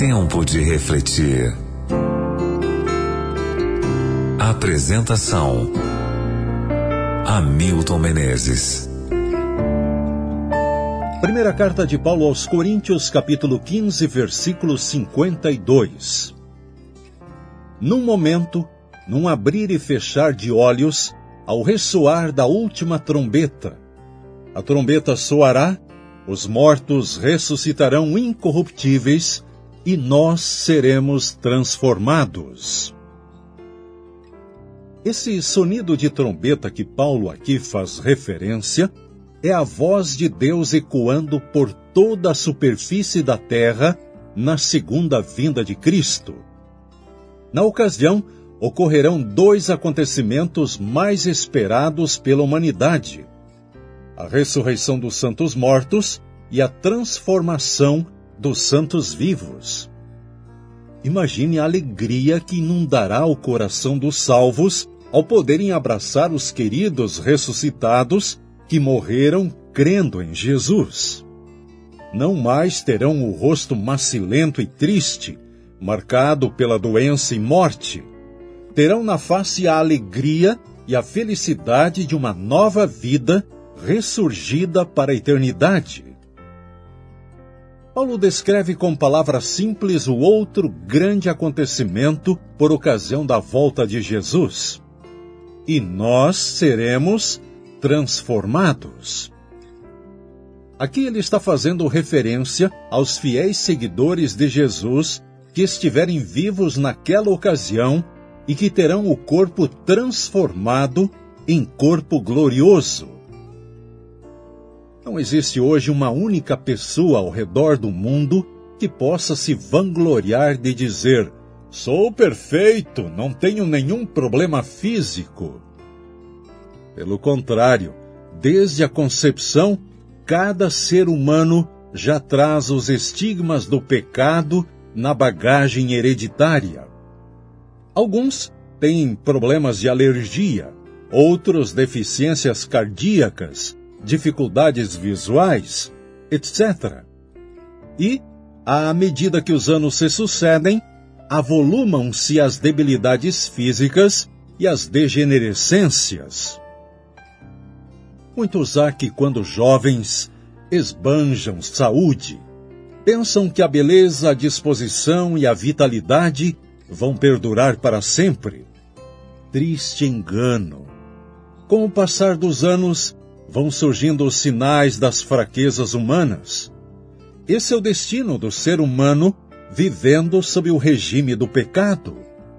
Tempo de refletir. Apresentação: Hamilton Menezes. Primeira carta de Paulo aos Coríntios, capítulo 15, versículo 52. Num momento, num abrir e fechar de olhos, ao ressoar da última trombeta, a trombeta soará, os mortos ressuscitarão incorruptíveis e nós seremos transformados. Esse sonido de trombeta que Paulo aqui faz referência é a voz de Deus ecoando por toda a superfície da terra na segunda vinda de Cristo. Na ocasião, ocorrerão dois acontecimentos mais esperados pela humanidade: a ressurreição dos santos mortos e a transformação dos santos vivos. Imagine a alegria que inundará o coração dos salvos ao poderem abraçar os queridos ressuscitados que morreram crendo em Jesus. Não mais terão o rosto macilento e triste, marcado pela doença e morte. Terão na face a alegria e a felicidade de uma nova vida ressurgida para a eternidade. Paulo descreve com palavras simples o outro grande acontecimento por ocasião da volta de Jesus. E nós seremos transformados. Aqui ele está fazendo referência aos fiéis seguidores de Jesus que estiverem vivos naquela ocasião e que terão o corpo transformado em corpo glorioso. Não existe hoje uma única pessoa ao redor do mundo que possa se vangloriar de dizer: sou perfeito, não tenho nenhum problema físico. Pelo contrário, desde a concepção, cada ser humano já traz os estigmas do pecado na bagagem hereditária. Alguns têm problemas de alergia, outros deficiências cardíacas, dificuldades visuais, etc. E, à medida que os anos se sucedem, avolumam-se as debilidades físicas e as degenerescências. Muitos há que, quando jovens, esbanjam saúde, pensam que a beleza, a disposição e a vitalidade vão perdurar para sempre. Triste engano! Com o passar dos anos, vão surgindo os sinais das fraquezas humanas. Esse é o destino do ser humano vivendo sob o regime do pecado.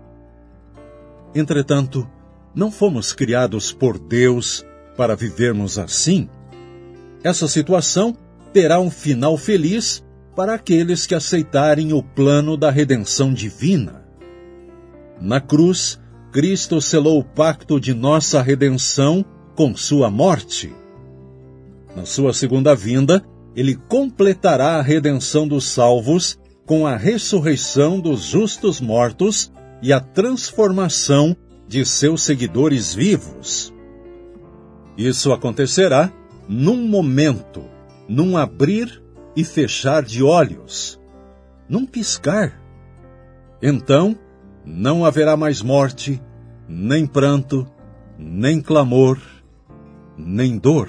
Entretanto, não fomos criados por Deus para vivermos assim. Essa situação terá um final feliz para aqueles que aceitarem o plano da redenção divina. Na cruz, Cristo selou o pacto de nossa redenção com sua morte. Na sua segunda vinda, ele completará a redenção dos salvos com a ressurreição dos justos mortos e a transformação de seus seguidores vivos. Isso acontecerá num momento, num abrir e fechar de olhos, num piscar. Então, não haverá mais morte, nem pranto, nem clamor, nem dor.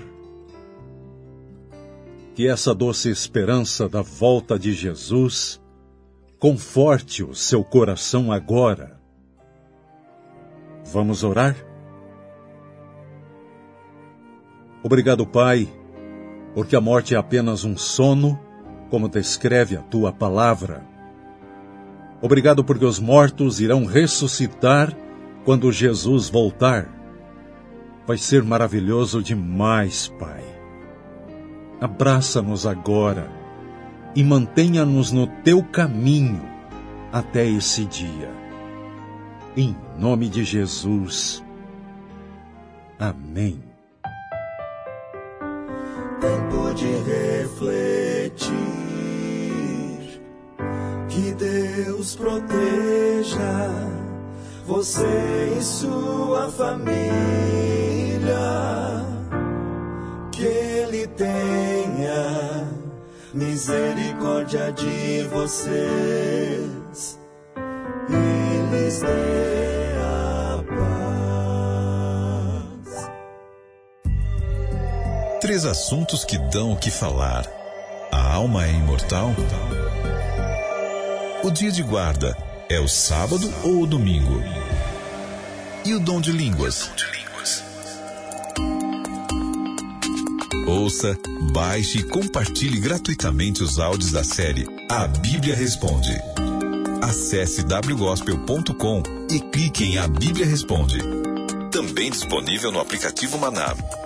Que essa doce esperança da volta de Jesus conforte o seu coração agora. Vamos orar? Obrigado, Pai, porque a morte é apenas um sono, como descreve a Tua palavra. Obrigado porque os mortos irão ressuscitar quando Jesus voltar. Vai ser maravilhoso demais, Pai. Abraça-nos agora e mantenha-nos no Teu caminho até esse dia. Em nome de Jesus. Amém. Tempo de refletir, que Deus proteja você e sua família, que Ele tenha misericórdia de vocês e lhes dê a paz. 3 assuntos que dão o que falar. A alma é imortal? O dia de guarda é o sábado ou o domingo? E o dom de línguas? Ouça, baixe e compartilhe gratuitamente os áudios da série A Bíblia Responde. Acesse wgospel.com e clique em A Bíblia Responde. Também disponível no aplicativo Maná.